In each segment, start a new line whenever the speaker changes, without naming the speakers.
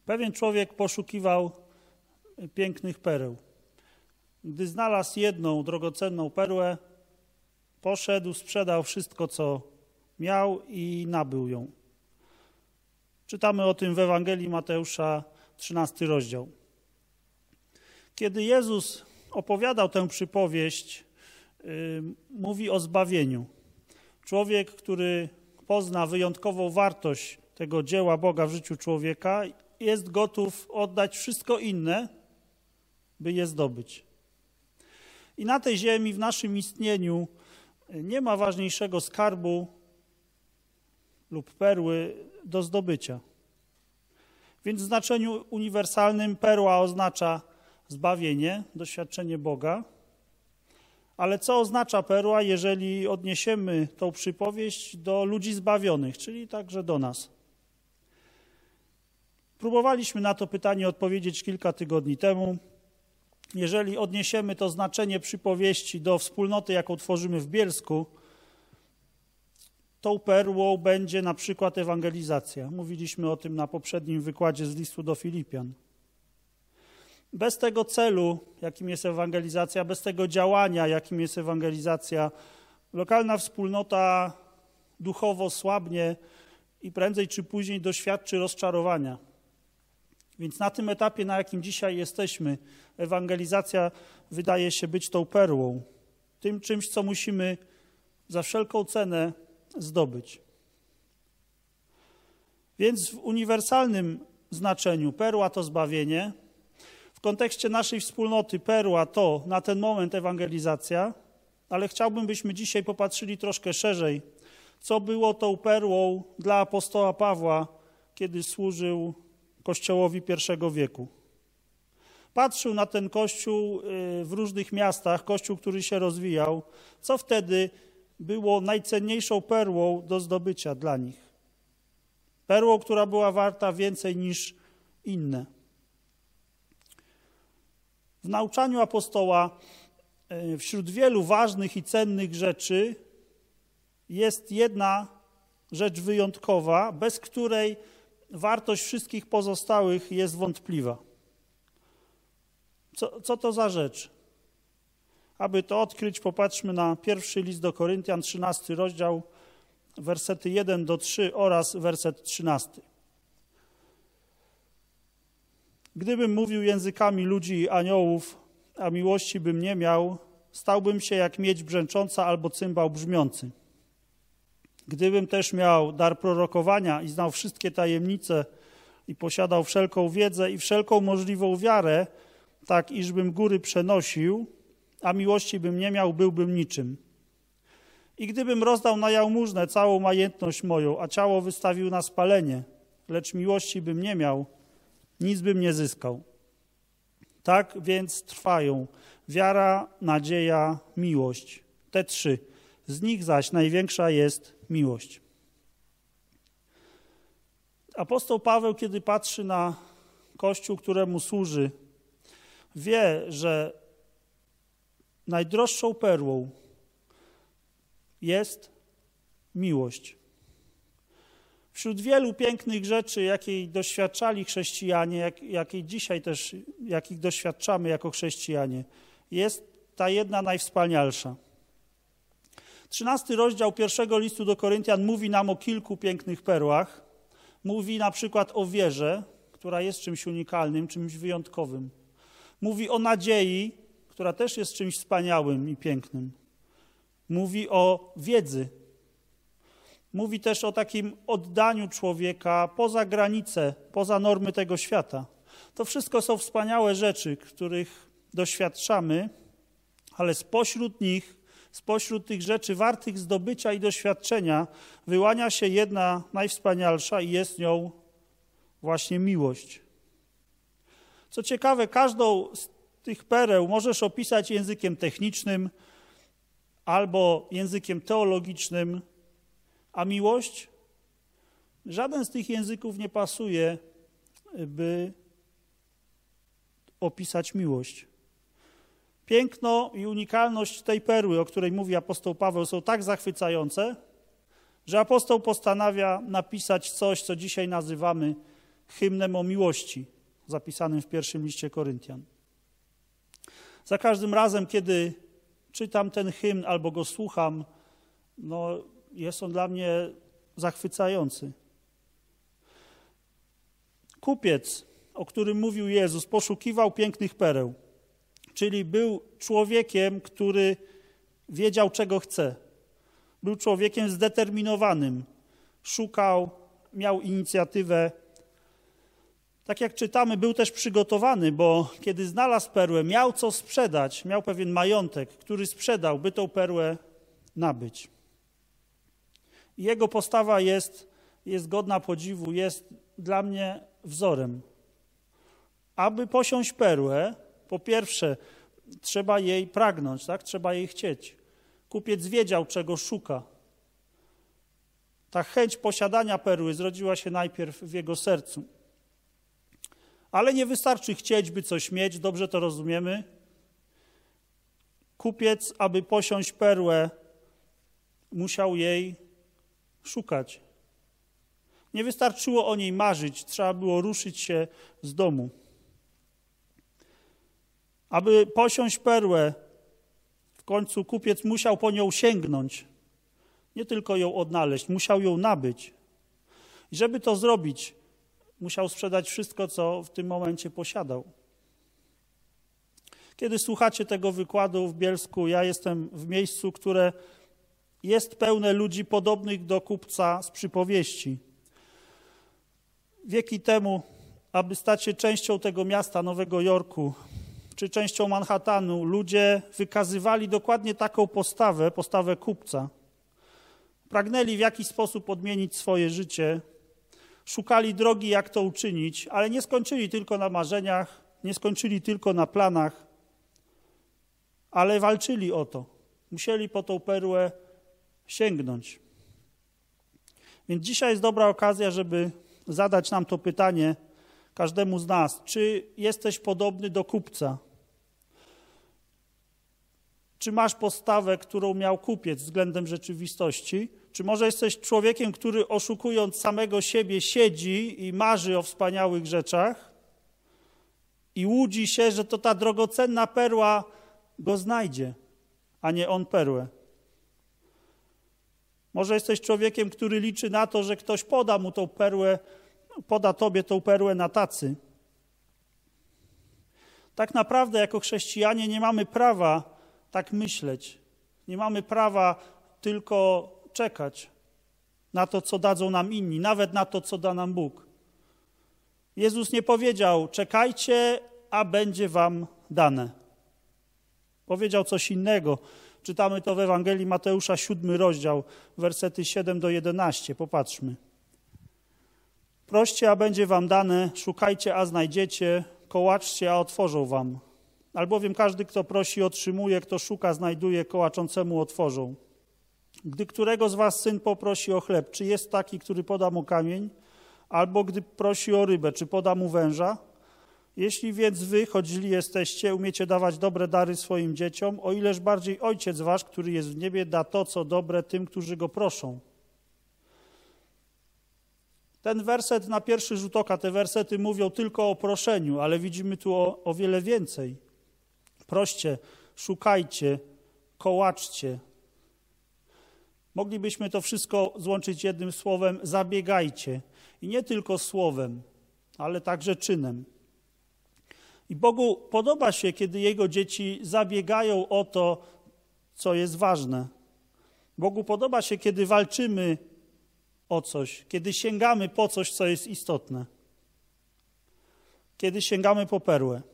Pewien człowiek poszukiwał pięknych pereł. Gdy znalazł jedną drogocenną perłę, poszedł, sprzedał wszystko, co miał i nabył ją. Czytamy o tym w Ewangelii Mateusza, 13 rozdział. Kiedy Jezus opowiadał tę przypowieść, mówi o zbawieniu. Człowiek, który pozna wyjątkową wartość tego dzieła Boga w życiu człowieka, jest gotów oddać wszystko inne, by je zdobyć. I na tej ziemi, w naszym istnieniu, nie ma ważniejszego skarbu lub perły do zdobycia. Więc w znaczeniu uniwersalnym perła oznacza zbawienie, doświadczenie Boga. Ale co oznacza perła, jeżeli odniesiemy tą przypowieść do ludzi zbawionych, czyli także do nas? Próbowaliśmy na to pytanie odpowiedzieć kilka tygodni temu. Jeżeli odniesiemy to znaczenie przypowieści do wspólnoty, jaką tworzymy w Bielsku, tą perłą będzie na przykład ewangelizacja. Mówiliśmy o tym na poprzednim wykładzie z listu do Filipian. Bez tego celu, jakim jest ewangelizacja, bez tego działania, jakim jest ewangelizacja, lokalna wspólnota duchowo słabnie i prędzej czy później doświadczy rozczarowania. Więc na tym etapie, na jakim dzisiaj jesteśmy, ewangelizacja wydaje się być tą perłą, tym czymś, co musimy za wszelką cenę zdobyć. Więc w uniwersalnym znaczeniu perła to zbawienie, w kontekście naszej wspólnoty perła to na ten moment ewangelizacja, ale chciałbym, byśmy dzisiaj popatrzyli troszkę szerzej, co było tą perłą dla apostoła Pawła, kiedy służył Kościołowi I wieku. Patrzył na ten Kościół w różnych miastach, Kościół, który się rozwijał, co wtedy było najcenniejszą perłą do zdobycia dla nich. Perłą, która była warta więcej niż inne. W nauczaniu apostoła wśród wielu ważnych i cennych rzeczy jest jedna rzecz wyjątkowa, bez której wartość wszystkich pozostałych jest wątpliwa. Co to za rzecz? Aby to odkryć, popatrzmy na pierwszy list do Koryntian, 13 rozdział, wersety 1-3 oraz werset 13. Gdybym mówił językami ludzi i aniołów, a miłości bym nie miał, stałbym się jak miedź brzęcząca albo cymbał brzmiący. Gdybym też miał dar prorokowania i znał wszystkie tajemnice i posiadał wszelką wiedzę i wszelką możliwą wiarę, tak iżbym góry przenosił, a miłości bym nie miał, byłbym niczym. I gdybym rozdał na jałmużnę całą majętność moją, a ciało wystawił na spalenie, lecz miłości bym nie miał, nic bym nie zyskał. Tak więc trwają wiara, nadzieja, miłość. Te trzy. Z nich zaś największa jest miłość. Apostoł Paweł, kiedy patrzy na Kościół, któremu służy, wie, że najdroższą perłą jest miłość. Wśród wielu pięknych rzeczy, jakiej doświadczali chrześcijanie, jakich doświadczamy jako chrześcijanie, jest ta jedna najwspanialsza. 13 rozdział pierwszego listu do Koryntian mówi nam o kilku pięknych perłach. Mówi na przykład o wierze, która jest czymś unikalnym, czymś wyjątkowym. Mówi o nadziei, która też jest czymś wspaniałym i pięknym. Mówi o wiedzy. Mówi też o takim oddaniu człowieka poza granice, poza normy tego świata. To wszystko są wspaniałe rzeczy, których doświadczamy, ale spośród tych rzeczy wartych zdobycia i doświadczenia wyłania się jedna najwspanialsza i jest nią właśnie miłość. Co ciekawe, każdą z tych pereł możesz opisać językiem technicznym albo językiem teologicznym, a miłość? Żaden z tych języków nie pasuje, by opisać miłość. Piękno i unikalność tej perły, o której mówi apostoł Paweł, są tak zachwycające, że apostoł postanawia napisać coś, co dzisiaj nazywamy hymnem o miłości, zapisanym w pierwszym liście Koryntian. Za każdym razem, kiedy czytam ten hymn albo go słucham, jest on dla mnie zachwycający. Kupiec, o którym mówił Jezus, poszukiwał pięknych pereł, czyli był człowiekiem, który wiedział, czego chce. Był człowiekiem zdeterminowanym, szukał, miał inicjatywę. Tak jak czytamy, był też przygotowany, bo kiedy znalazł perłę, miał co sprzedać, miał pewien majątek, który sprzedał, by tą perłę nabyć. I jego postawa jest godna podziwu, jest dla mnie wzorem. Aby posiąść perłę, po pierwsze, trzeba jej pragnąć, tak? Trzeba jej chcieć. Kupiec wiedział, czego szuka. Ta chęć posiadania perły zrodziła się najpierw w jego sercu. Ale nie wystarczy chcieć, by coś mieć, dobrze to rozumiemy. Kupiec, aby posiąść perłę, musiał jej szukać. Nie wystarczyło o niej marzyć, trzeba było ruszyć się z domu. Aby posiąść perłę, w końcu kupiec musiał po nią sięgnąć. Nie tylko ją odnaleźć, musiał ją nabyć. I żeby to zrobić, musiał sprzedać wszystko, co w tym momencie posiadał. Kiedy słuchacie tego wykładu w Bielsku, ja jestem w miejscu, które jest pełne ludzi podobnych do kupca z przypowieści. Wieki temu, aby stać się częścią tego miasta, Nowego Jorku, czy częścią Manhattanu, ludzie wykazywali dokładnie taką postawę kupca. Pragnęli w jakiś sposób odmienić swoje życie, szukali drogi, jak to uczynić, ale nie skończyli tylko na marzeniach, nie skończyli tylko na planach, ale walczyli o to. Musieli po tą perłę sięgnąć. Więc dzisiaj jest dobra okazja, żeby zadać nam to pytanie każdemu z nas. Czy jesteś podobny do kupca? Czy masz postawę, którą miał kupiec względem rzeczywistości? Czy może jesteś człowiekiem, który oszukując samego siebie siedzi i marzy o wspaniałych rzeczach i łudzi się, że to ta drogocenna perła go znajdzie, a nie on perłę? Może jesteś człowiekiem, który liczy na to, że ktoś poda mu tą perłę, poda tobie tą perłę na tacy. Tak naprawdę jako chrześcijanie nie mamy prawa tak myśleć. Nie mamy prawa tylko czekać na to, co dadzą nam inni, nawet na to, co da nam Bóg. Jezus nie powiedział: czekajcie, a będzie wam dane. Powiedział coś innego. Czytamy to w Ewangelii Mateusza, 7 rozdział, wersety 7 do 11. Popatrzmy. Proście, a będzie wam dane, szukajcie, a znajdziecie, kołaczcie, a otworzą wam. Albowiem każdy, kto prosi, otrzymuje, kto szuka, znajduje, kołaczącemu otworzą. Gdy którego z was syn poprosi o chleb, czy jest taki, który poda mu kamień? Albo gdy prosi o rybę, czy poda mu węża? Jeśli więc wy, choć źli jesteście, umiecie dawać dobre dary swoim dzieciom, o ileż bardziej Ojciec wasz, który jest w niebie, da to, co dobre tym, którzy go proszą. Ten werset na pierwszy rzut oka, te wersety mówią tylko o proszeniu, ale widzimy tu o wiele więcej. Proście, szukajcie, kołaczcie. Moglibyśmy to wszystko złączyć jednym słowem: zabiegajcie. I nie tylko słowem, ale także czynem. I Bogu podoba się, kiedy Jego dzieci zabiegają o to, co jest ważne. Bogu podoba się, kiedy walczymy o coś, kiedy sięgamy po coś, co jest istotne. Kiedy sięgamy po perłę.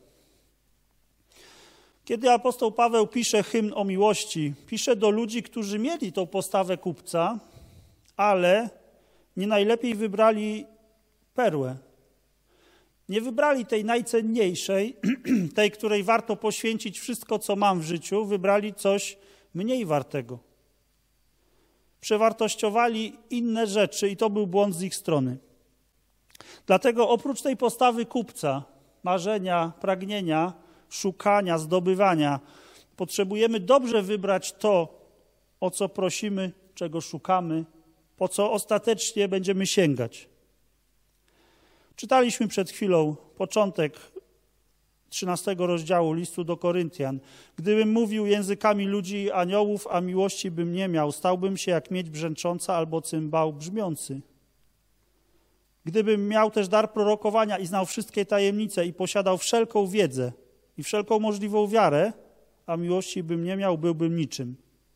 Kiedy apostoł Paweł pisze hymn o miłości, pisze do ludzi, którzy mieli tą postawę kupca, ale nie najlepiej wybrali perłę. Nie wybrali tej najcenniejszej, tej, której warto poświęcić wszystko, co mam w życiu, wybrali coś mniej wartego. Przewartościowali inne rzeczy i to był błąd z ich strony. Dlatego oprócz tej postawy kupca, marzenia, pragnienia, szukania, zdobywania, potrzebujemy dobrze wybrać to, o co prosimy, czego szukamy, po co ostatecznie będziemy sięgać. Czytaliśmy przed chwilą początek 13 rozdziału listu do Koryntian. Gdybym mówił językami ludzi i aniołów, a miłości bym nie miał, stałbym się jak miedź brzęcząca albo cymbał brzmiący. Gdybym miał też dar prorokowania i znał wszystkie tajemnice i posiadał wszelką wiedzę i wszelką możliwą wiarę, a miłości bym nie miał, byłbym niczym.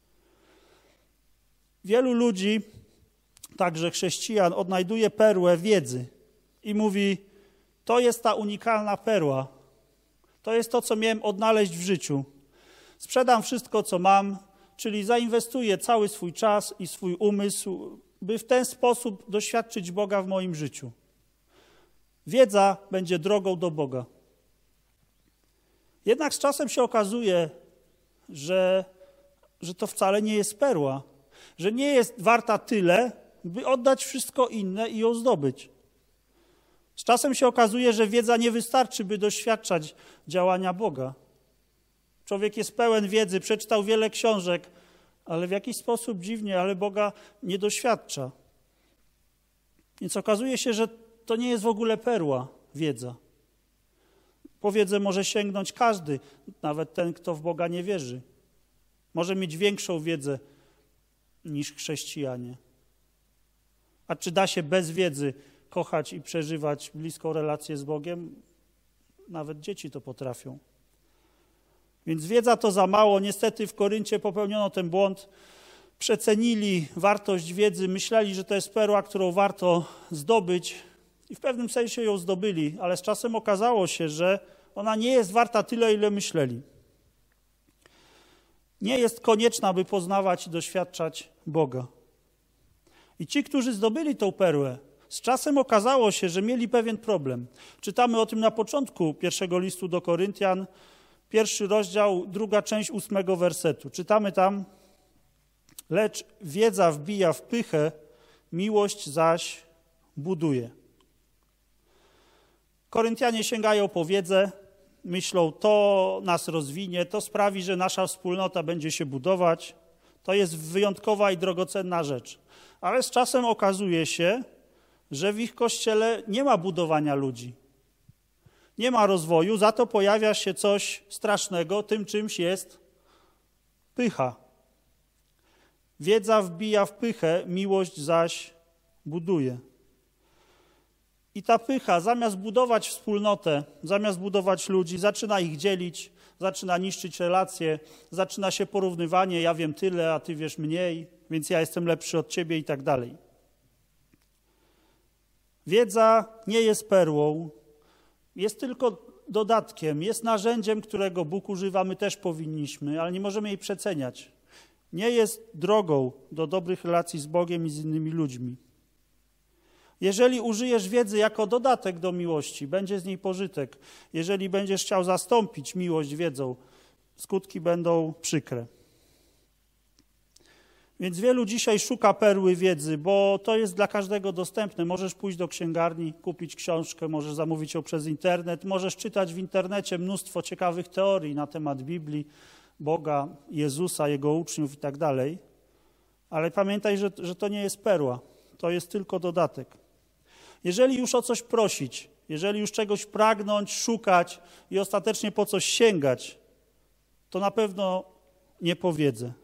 Wielu ludzi, także chrześcijan, odnajduje perłę wiedzy i mówi, to jest ta unikalna perła, to jest to, co miałem odnaleźć w życiu. Sprzedam wszystko, co mam, czyli zainwestuję cały swój czas i swój umysł, by w ten sposób doświadczyć Boga w moim życiu. Wiedza będzie drogą do Boga. Jednak z czasem się okazuje, że to wcale nie jest perła, że nie jest warta tyle, by oddać wszystko inne i ją zdobyć. Z czasem się okazuje, że wiedza nie wystarczy, by doświadczać działania Boga. Człowiek jest pełen wiedzy, przeczytał wiele książek, ale w jakiś sposób dziwnie, ale Boga nie doświadcza. Więc okazuje się, że to nie jest w ogóle perła, wiedza. Po wiedzę może sięgnąć każdy, nawet ten, kto w Boga nie wierzy. Może mieć większą wiedzę niż chrześcijanie. A czy da się bez wiedzy kochać i przeżywać bliską relację z Bogiem? Nawet dzieci to potrafią. Więc wiedza to za mało. Niestety w Koryncie popełniono ten błąd. Przecenili wartość wiedzy, myśleli, że to jest perła, którą warto zdobyć i w pewnym sensie ją zdobyli, ale z czasem okazało się, że ona nie jest warta tyle, ile myśleli. Nie jest konieczna, by poznawać i doświadczać Boga. I ci, którzy zdobyli tą perłę, z czasem okazało się, że mieli pewien problem. Czytamy o tym na początku pierwszego listu do Koryntian, 1 rozdział, 2 część 8 wersetu. Czytamy tam, lecz wiedza wbija w pychę, miłość zaś buduje. Koryntianie sięgają po wiedzę, myślą, to nas rozwinie, to sprawi, że nasza wspólnota będzie się budować. To jest wyjątkowa i drogocenna rzecz. Ale z czasem okazuje się, że w ich kościele nie ma budowania ludzi. Nie ma rozwoju, za to pojawia się coś strasznego, tym czymś jest pycha. Wiedza wbija w pychę, miłość zaś buduje. I ta pycha, zamiast budować wspólnotę, zamiast budować ludzi, zaczyna ich dzielić, zaczyna niszczyć relacje, zaczyna się porównywanie, ja wiem tyle, a ty wiesz mniej, więc ja jestem lepszy od ciebie i tak dalej. Wiedza nie jest perłą, jest tylko dodatkiem, jest narzędziem, którego Bóg używa, my też powinniśmy, ale nie możemy jej przeceniać. Nie jest drogą do dobrych relacji z Bogiem i z innymi ludźmi. Jeżeli użyjesz wiedzy jako dodatek do miłości, będzie z niej pożytek. Jeżeli będziesz chciał zastąpić miłość wiedzą, skutki będą przykre. Więc wielu dzisiaj szuka perły wiedzy, bo to jest dla każdego dostępne. Możesz pójść do księgarni, kupić książkę, możesz zamówić ją przez internet, możesz czytać w internecie mnóstwo ciekawych teorii na temat Biblii, Boga, Jezusa, Jego uczniów i tak dalej. Ale pamiętaj, że to nie jest perła, to jest tylko dodatek. Jeżeli już o coś prosić, jeżeli już czegoś pragnąć, szukać i ostatecznie po coś sięgać, to na pewno nie po wiedzę.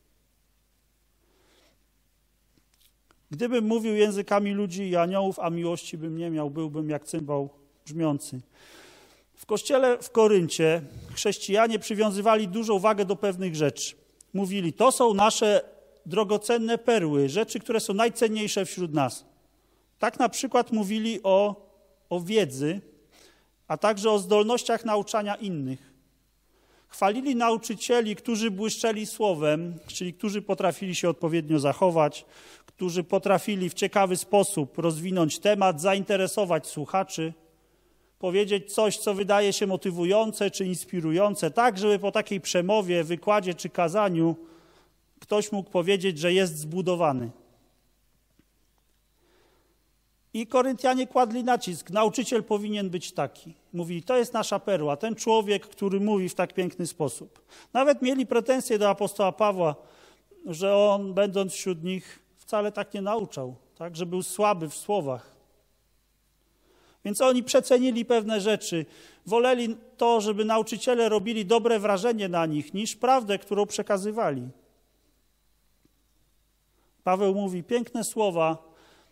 Gdybym mówił językami ludzi i aniołów, a miłości bym nie miał, byłbym jak cymbał brzmiący. W kościele w Koryncie chrześcijanie przywiązywali dużą wagę do pewnych rzeczy. Mówili, to są nasze drogocenne perły, rzeczy, które są najcenniejsze wśród nas. Tak na przykład mówili o wiedzy, a także o zdolnościach nauczania innych. Chwalili nauczycieli, którzy błyszczeli słowem, czyli którzy potrafili się odpowiednio zachować, którzy potrafili w ciekawy sposób rozwinąć temat, zainteresować słuchaczy, powiedzieć coś, co wydaje się motywujące czy inspirujące, tak, żeby po takiej przemowie, wykładzie czy kazaniu ktoś mógł powiedzieć, że jest zbudowany. I Koryntianie kładli nacisk, nauczyciel powinien być taki. Mówili, to jest nasza perła, ten człowiek, który mówi w tak piękny sposób. Nawet mieli pretensje do apostoła Pawła, że on, będąc wśród nich, wcale tak nie nauczał, tak, że był słaby w słowach. Więc oni przecenili pewne rzeczy. Woleli to, żeby nauczyciele robili dobre wrażenie na nich, niż prawdę, którą przekazywali. Paweł mówi piękne słowa,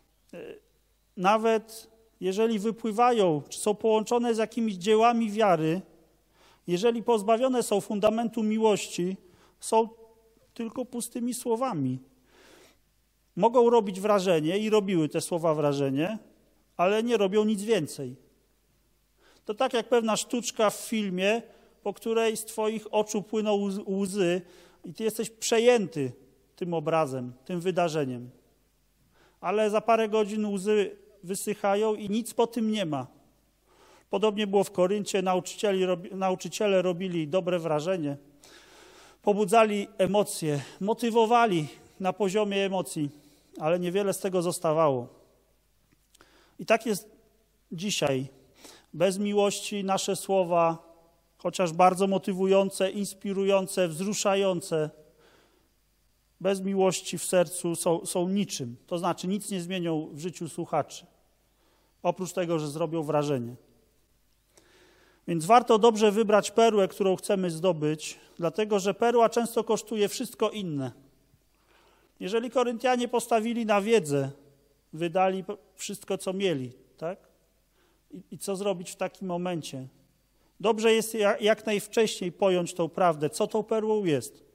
nawet jeżeli wypływają, czy są połączone z jakimiś dziełami wiary, jeżeli pozbawione są fundamentu miłości, są tylko pustymi słowami. Mogą robić wrażenie i robiły te słowa wrażenie, ale nie robią nic więcej. To tak jak pewna sztuczka w filmie, po której z twoich oczu płyną łzy i ty jesteś przejęty tym obrazem, tym wydarzeniem. Ale za parę godzin łzy wysychają i nic po tym nie ma. Podobnie było w Koryncie, nauczyciele robili dobre wrażenie, pobudzali emocje, motywowali na poziomie emocji, ale niewiele z tego zostawało. I tak jest dzisiaj. Bez miłości nasze słowa, chociaż bardzo motywujące, inspirujące, wzruszające, bez miłości w sercu są niczym. To znaczy nic nie zmienią w życiu słuchaczy, oprócz tego, że zrobią wrażenie. Więc warto dobrze wybrać perłę, którą chcemy zdobyć, dlatego że perła często kosztuje wszystko inne. Jeżeli Koryntianie postawili na wiedzę, wydali wszystko, co mieli, tak? I co zrobić w takim momencie? Dobrze jest jak najwcześniej pojąć tą prawdę, co tą perłą jest.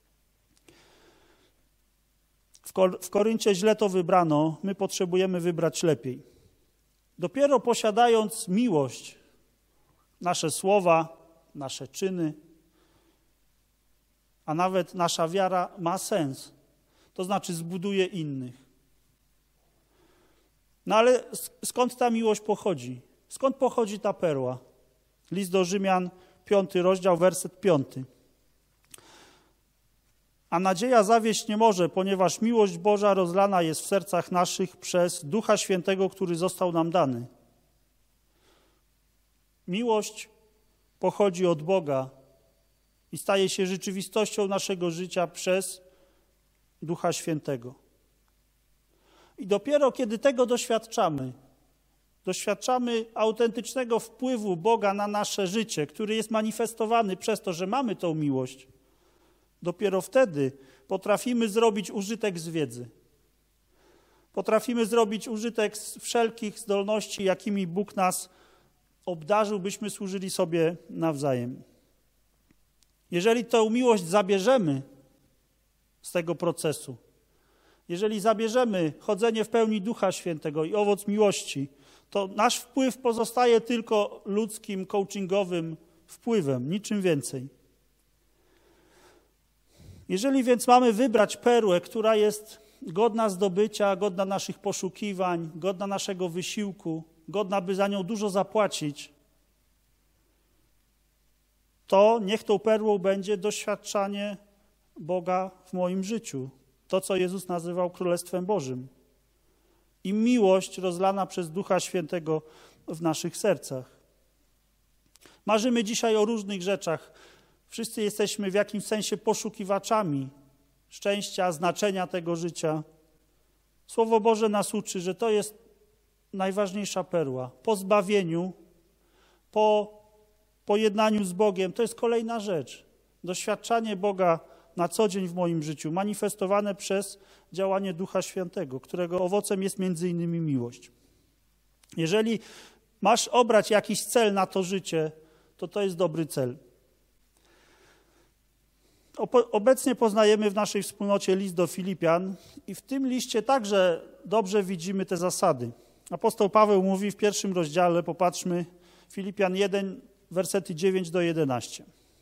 W Koryncie źle to wybrano, my potrzebujemy wybrać lepiej. Dopiero posiadając miłość, nasze słowa, nasze czyny, a nawet nasza wiara ma sens. To znaczy zbuduje innych. No ale skąd ta miłość pochodzi? Skąd pochodzi ta perła? List do Rzymian, 5 rozdział, werset 5. A nadzieja zawieść nie może, ponieważ miłość Boża rozlana jest w sercach naszych przez Ducha Świętego, który został nam dany. Miłość pochodzi od Boga i staje się rzeczywistością naszego życia przez Ducha Świętego. I dopiero kiedy tego doświadczamy autentycznego wpływu Boga na nasze życie, który jest manifestowany przez to, że mamy tą miłość, dopiero wtedy potrafimy zrobić użytek z wiedzy. Potrafimy zrobić użytek z wszelkich zdolności, jakimi Bóg nas obdarzył, byśmy służyli sobie nawzajem. Jeżeli tę miłość zabierzemy z tego procesu, jeżeli zabierzemy chodzenie w pełni Ducha Świętego i owoc miłości, to nasz wpływ pozostaje tylko ludzkim, coachingowym wpływem, niczym więcej. Jeżeli więc mamy wybrać perłę, która jest godna zdobycia, godna naszych poszukiwań, godna naszego wysiłku, godna, by za nią dużo zapłacić, to niech tą perłą będzie doświadczanie Boga w moim życiu. To, co Jezus nazywał Królestwem Bożym. I miłość rozlana przez Ducha Świętego w naszych sercach. Marzymy dzisiaj o różnych rzeczach. Wszyscy jesteśmy w jakimś sensie poszukiwaczami szczęścia, znaczenia tego życia. Słowo Boże nas uczy, że to jest najważniejsza perła. Po zbawieniu, po pojednaniu z Bogiem, to jest kolejna rzecz. Doświadczanie Boga na co dzień w moim życiu, manifestowane przez działanie Ducha Świętego, którego owocem jest między innymi miłość. Jeżeli masz obrać jakiś cel na to życie, to jest dobry cel. Obecnie poznajemy w naszej wspólnocie list do Filipian i w tym liście także dobrze widzimy te zasady. Apostoł Paweł mówi w 1 rozdziale, popatrzmy, Filipian 1, wersety 9 do 11.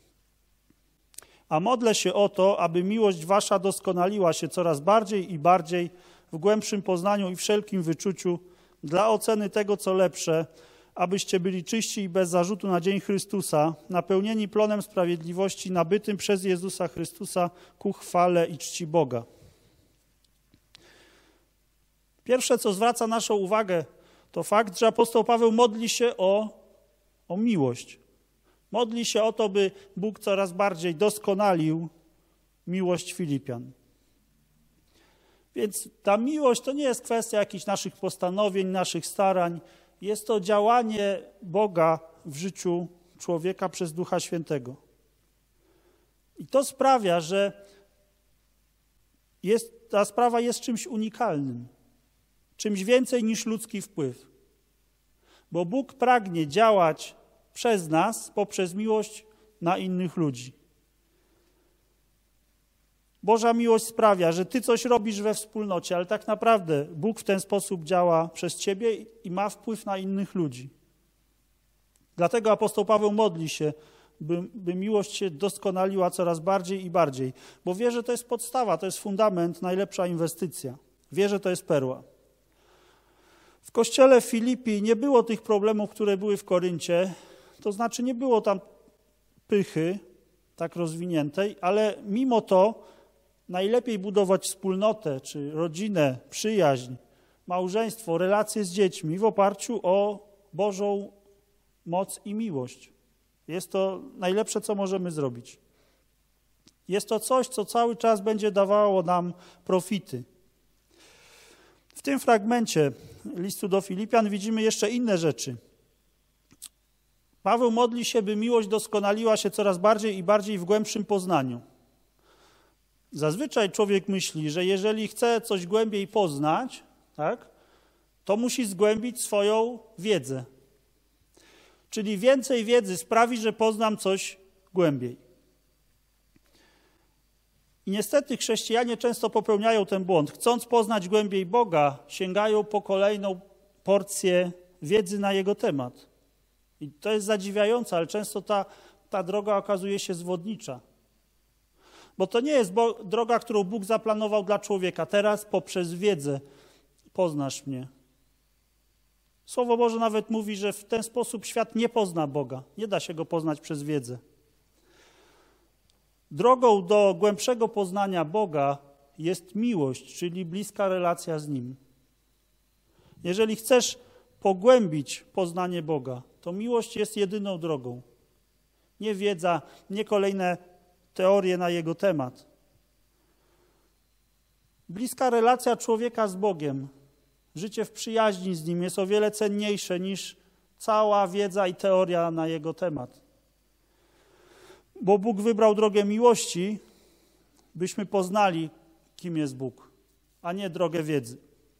A modlę się o to, aby miłość wasza doskonaliła się coraz bardziej i bardziej w głębszym poznaniu i wszelkim wyczuciu dla oceny tego, co lepsze, abyście byli czyści i bez zarzutu na dzień Chrystusa, napełnieni plonem sprawiedliwości nabytym przez Jezusa Chrystusa ku chwale i czci Boga. Pierwsze, co zwraca naszą uwagę, to fakt, że apostoł Paweł modli się o miłość. Modli się o to, by Bóg coraz bardziej doskonalił miłość Filipian. Więc ta miłość to nie jest kwestia jakichś naszych postanowień, naszych starań. jest to działanie Boga w życiu człowieka przez Ducha Świętego. I to sprawia, że ta sprawa jest czymś unikalnym, czymś więcej niż ludzki wpływ. Bo Bóg pragnie działać przez nas poprzez miłość na innych ludzi. Boża miłość sprawia, że ty coś robisz we wspólnocie, ale tak naprawdę Bóg w ten sposób działa przez ciebie i ma wpływ na innych ludzi. Dlatego apostoł Paweł modli się, by miłość się doskonaliła coraz bardziej i bardziej, bo wie, że to jest podstawa, to jest fundament, najlepsza inwestycja. Wie, że to jest perła. W kościele w Filipi nie było tych problemów, które były w Koryncie, to znaczy nie było tam pychy tak rozwiniętej, ale mimo to najlepiej budować wspólnotę, czy rodzinę, przyjaźń, małżeństwo, relacje z dziećmi w oparciu o Bożą moc i miłość. Jest to najlepsze, co możemy zrobić. Jest to coś, co cały czas będzie dawało nam profity. W tym fragmencie listu do Filipian widzimy jeszcze inne rzeczy. Paweł modli się, by miłość doskonaliła się coraz bardziej i bardziej w głębszym poznaniu. Zazwyczaj człowiek myśli, że jeżeli chce coś głębiej poznać, tak, to musi zgłębić swoją wiedzę. Czyli więcej wiedzy sprawi, że poznam coś głębiej. I niestety chrześcijanie często popełniają ten błąd. Chcąc poznać głębiej Boga, sięgają po kolejną porcję wiedzy na Jego temat. I to jest zadziwiające, ale często ta droga okazuje się zwodnicza. Bo to nie jest droga, którą Bóg zaplanował dla człowieka. Teraz poprzez wiedzę poznasz mnie. Słowo Boże nawet mówi, że w ten sposób świat nie pozna Boga. Nie da się Go poznać przez wiedzę. Drogą do głębszego poznania Boga jest miłość, czyli bliska relacja z Nim. Jeżeli chcesz pogłębić poznanie Boga, to miłość jest jedyną drogą. Nie wiedza, nie kolejne teorie na Jego temat. Bliska relacja człowieka z Bogiem, życie w przyjaźni z Nim jest o wiele cenniejsze niż cała wiedza i teoria na Jego temat. Bo Bóg wybrał drogę miłości, byśmy poznali, kim jest Bóg, a nie drogę wiedzy.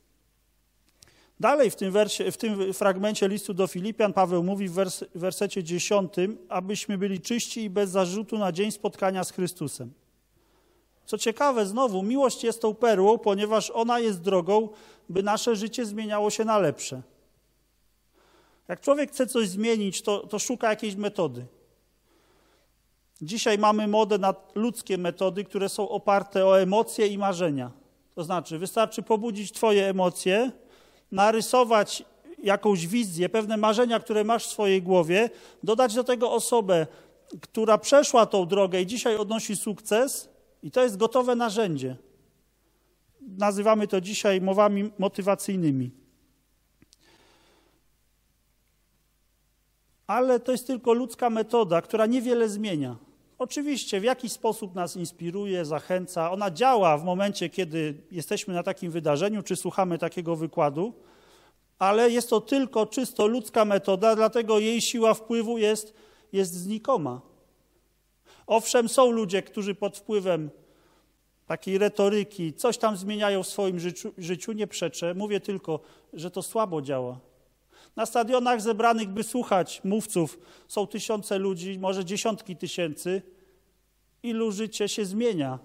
Dalej w tym fragmencie listu do Filipian Paweł mówi w wersecie 10, abyśmy byli czyści i bez zarzutu na dzień spotkania z Chrystusem. Co ciekawe, znowu, miłość jest tą perłą, ponieważ ona jest drogą, by nasze życie zmieniało się na lepsze. Jak człowiek chce coś zmienić, to szuka jakiejś metody. Dzisiaj mamy modę na ludzkie metody, które są oparte o emocje i marzenia. To znaczy, wystarczy pobudzić twoje emocje, narysować jakąś wizję, pewne marzenia, które masz w swojej głowie, dodać do tego osobę, która przeszła tą drogę i dzisiaj odnosi sukces i to jest gotowe narzędzie. Nazywamy to dzisiaj mowami motywacyjnymi. Ale to jest tylko ludzka metoda, która niewiele zmienia. Oczywiście w jakiś sposób nas inspiruje, zachęca. Ona działa w momencie, kiedy jesteśmy na takim wydarzeniu, czy słuchamy takiego wykładu, ale jest to tylko czysto ludzka metoda, dlatego jej siła wpływu jest znikoma. Owszem, są ludzie, którzy pod wpływem takiej retoryki coś tam zmieniają w swoim życiu, nie przeczę. Mówię tylko, że to słabo działa. Na stadionach zebranych, by słuchać mówców, są tysiące ludzi, może dziesiątki tysięcy. Ilu życie się zmienia.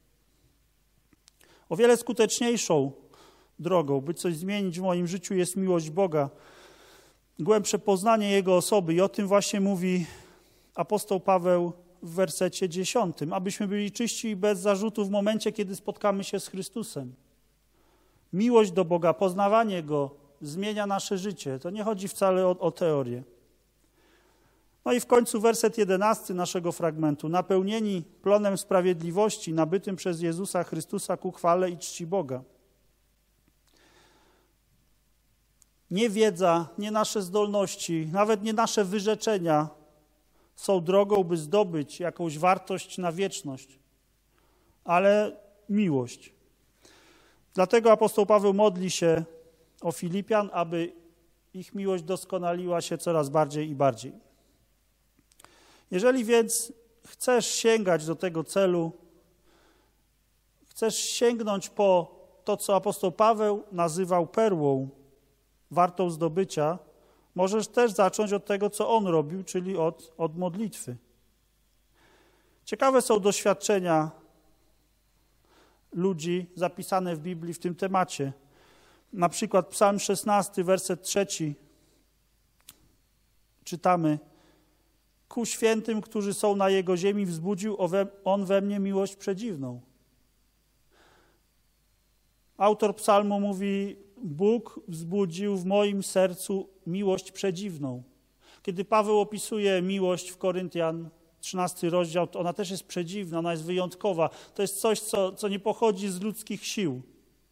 O wiele skuteczniejszą drogą, by coś zmienić w moim życiu, jest miłość Boga. Głębsze poznanie Jego osoby. I o tym właśnie mówi apostoł Paweł w wersecie 10. Abyśmy byli czyści i bez zarzutu w momencie, kiedy spotkamy się z Chrystusem. Miłość do Boga, poznawanie Go zmienia nasze życie. To nie chodzi wcale o teorię. No i w końcu werset 11 naszego fragmentu. Napełnieni plonem sprawiedliwości nabytym przez Jezusa Chrystusa ku chwale i czci Boga. Nie wiedza, nie nasze zdolności, nawet nie nasze wyrzeczenia są drogą, by zdobyć jakąś wartość na wieczność, ale miłość. Dlatego apostoł Paweł modli się o Filipian, aby ich miłość doskonaliła się coraz bardziej i bardziej. Jeżeli więc chcesz sięgać do tego celu, chcesz sięgnąć po to, co apostoł Paweł nazywał perłą wartą zdobycia, możesz też zacząć od tego, co on robił, czyli od modlitwy. Ciekawe są doświadczenia ludzi zapisane w Biblii w tym temacie. Na przykład Psalm 16, werset 3 czytamy: Ku świętym, którzy są na Jego ziemi, wzbudził On we mnie miłość przedziwną. Autor psalmu mówi: Bóg wzbudził w moim sercu miłość przedziwną. Kiedy Paweł opisuje miłość w Koryntian, 13 rozdział, to ona też jest przedziwna, ona jest wyjątkowa. To jest coś, co nie pochodzi z ludzkich sił.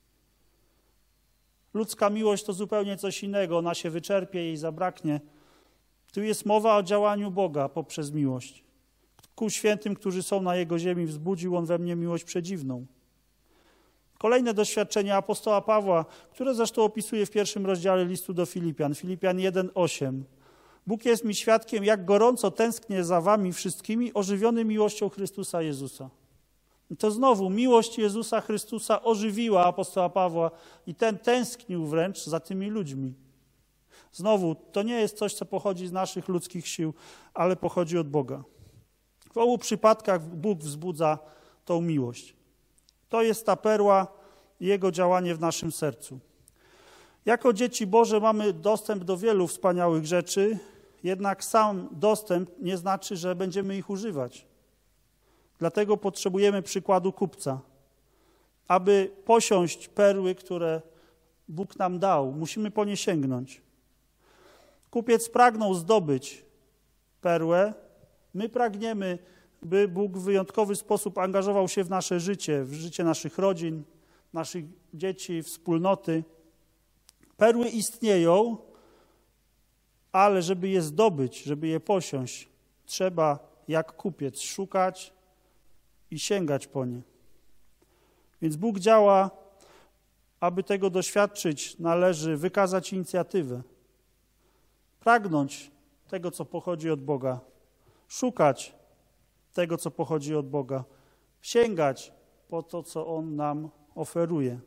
Ludzka miłość to zupełnie coś innego, ona się wyczerpie, jej zabraknie. Tu jest mowa o działaniu Boga poprzez miłość. Ku świętym, którzy są na Jego ziemi, wzbudził On we mnie miłość przedziwną. Kolejne doświadczenie apostoła Pawła, które zresztą opisuje w 1 rozdziale listu do Filipian, Filipian 1:8. Bóg jest mi świadkiem, jak gorąco tęsknię za wami wszystkimi, ożywiony miłością Chrystusa Jezusa. I to znowu miłość Jezusa Chrystusa ożywiła apostoła Pawła i ten tęsknił wręcz za tymi ludźmi. Znowu, to nie jest coś, co pochodzi z naszych ludzkich sił, ale pochodzi od Boga. W obu przypadkach Bóg wzbudza tą miłość. To jest ta perła i Jego działanie w naszym sercu. Jako dzieci Boże mamy dostęp do wielu wspaniałych rzeczy, jednak sam dostęp nie znaczy, że będziemy ich używać. Dlatego potrzebujemy przykładu kupca. Aby posiąść perły, które Bóg nam dał, musimy po nie sięgnąć. Kupiec pragnął zdobyć perłę, my pragniemy, by Bóg w wyjątkowy sposób angażował się w nasze życie, w życie naszych rodzin, naszych dzieci, wspólnoty. Perły istnieją, ale żeby je zdobyć, żeby je posiąść, trzeba jak kupiec szukać i sięgać po nie. Więc Bóg działa, aby tego doświadczyć, należy wykazać inicjatywę. Pragnąć tego, co pochodzi od Boga. Szukać tego, co pochodzi od Boga. Sięgać po to, co On nam oferuje.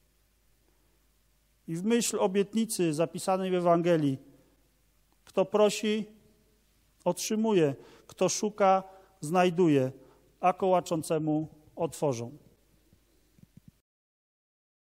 I w myśl obietnicy zapisanej w Ewangelii: kto prosi, otrzymuje, kto szuka, znajduje, a kołaczącemu otworzą.